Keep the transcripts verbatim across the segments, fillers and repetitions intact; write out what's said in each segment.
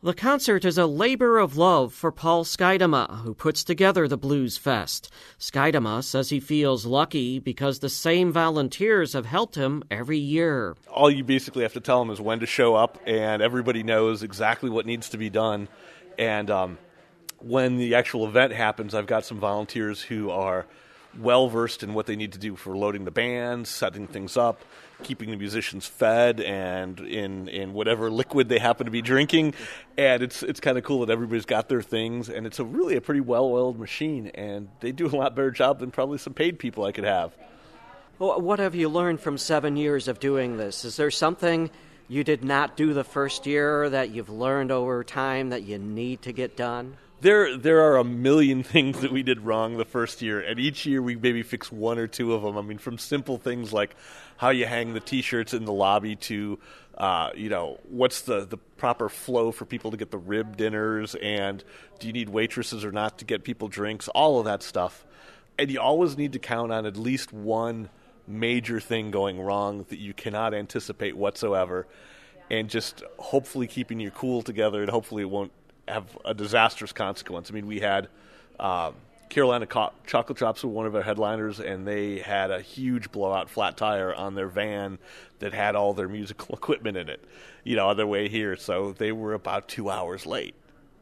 The concert is a labor of love for Paul Skidema, who puts together the Blues Fest. Skidema says he feels lucky because the same volunteers have helped him every year. All you basically have to tell them is when to show up, and everybody knows exactly what needs to be done. And um, when the actual event happens, I've got some volunteers who are well-versed in what they need to do for loading the band, setting things up, keeping the musicians fed, and in, in whatever liquid they happen to be drinking. And it's it's kind of cool that everybody's got their things, and it's a really a pretty well-oiled machine, and they do a lot better job than probably some paid people I could have. Well, what have you learned from seven years of doing this? Is there something you did not do the first year that you've learned over time that you need to get done? There there are a million things that we did wrong the first year, and each year we maybe fix one or two of them. I mean, from simple things like how you hang the T-shirts in the lobby to, uh, you know, what's the, the proper flow for people to get the rib dinners, and do you need waitresses or not to get people drinks, all of that stuff. And you always need to count on at least one major thing going wrong that you cannot anticipate whatsoever, and just hopefully keeping your cool together, and hopefully it won't have a disastrous consequence. I mean, we had uh, Carolina Co- Chocolate Drops were one of our headliners, and they had a huge blowout flat tire on their van that had all their musical equipment in it, you know, on their way here. So they were about two hours late.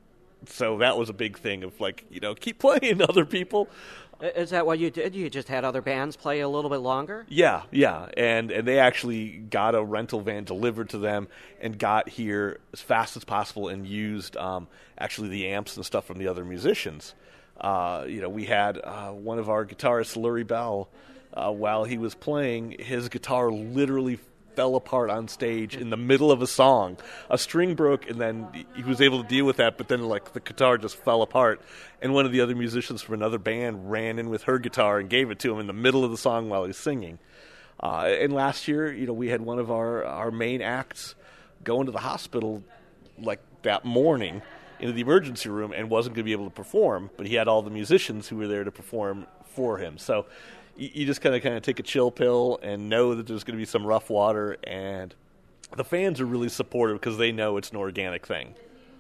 So that was a big thing of, like, you know, keep playing, other people. Is that what you did? You just had other bands play a little bit longer? Yeah, yeah. And and they actually got a rental van delivered to them and got here as fast as possible and used um, actually the amps and stuff from the other musicians. Uh, you know, we had uh, one of our guitarists, Lurie Bell, uh, while he was playing, his guitar literally fell apart on stage in the middle of a song. A string broke, and then he was able to deal with that, but then like the guitar just fell apart. And one of the other musicians from another band ran in with her guitar and gave it to him in the middle of the song while he was singing. Uh, and last year, you know, we had one of our, our main acts go into the hospital like that morning into the emergency room and wasn't going to be able to perform, but he had all the musicians who were there to perform for him. So you just kind of kind of take a chill pill and know that there's going to be some rough water, and the fans are really supportive because they know it's an organic thing.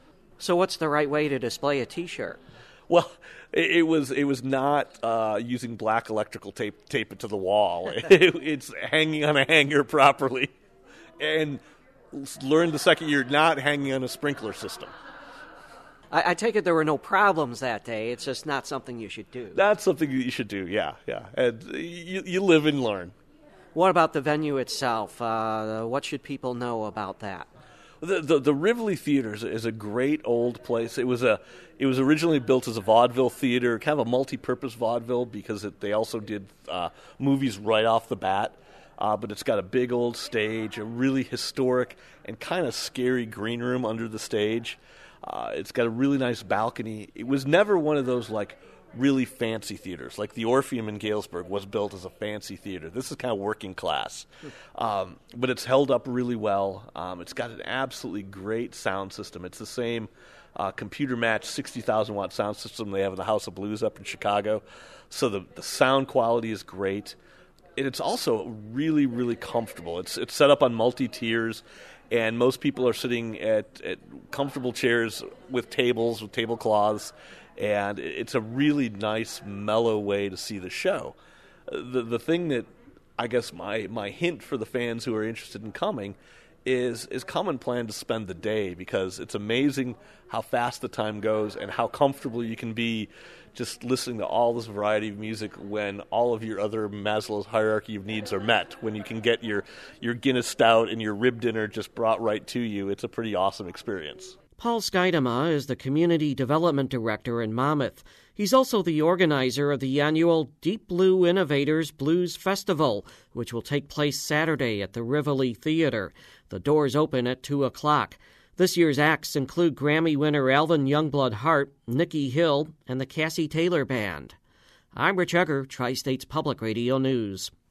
So what's the right way to display a T-shirt? Well, it, it was it was not uh, using black electrical tape tape it to the wall. it, it's hanging on a hanger properly, and learned the second year not hanging on a sprinkler system. I, I take it there were no problems that day. It's just not something you should do. That's something that you should do, yeah, yeah. And you, you live and learn. What about the venue itself? Uh, what should people know about that? The, the the Rivoli Theater is a, is a great old place. It was a it was originally built as a vaudeville theater, kind of a multi-purpose vaudeville, because it, they also did uh, movies right off the bat. Uh, but it's got a big old stage, a really historic and kind of scary green room under the stage. Uh, it's got a really nice balcony. It was never one of those, like, really fancy theaters. Like the Orpheum in Galesburg was built as a fancy theater. This is kind of working class. Um, but it's held up really well. Um, it's got an absolutely great sound system. It's the same uh, computer-matched sixty thousand watt sound system they have in the House of Blues up in Chicago. So the, the sound quality is great. And it's also really, really comfortable. It's it's set up on multi-tiers, and most people are sitting at, at comfortable chairs with tables, with tablecloths, and it's a really nice, mellow way to see the show. The the thing that I guess my, my hint for the fans who are interested in coming is is come and plan to spend the day, because it's amazing how fast the time goes and how comfortable you can be just listening to all this variety of music when all of your other Maslow's hierarchy of needs are met. When you can get your, your Guinness Stout and your rib dinner just brought right to you, it's a pretty awesome experience. Paul Skidema is the Community Development Director in Monmouth. He's also the organizer of the annual Deep Blue Innovators Blues Festival, which will take place Saturday at the Rivoli Theater. The doors open at two o'clock. This year's acts include Grammy winner Alvin Youngblood Hart, Nikki Hill, and the Cassie Taylor Band. I'm Rich Egger, Tri-States Public Radio News.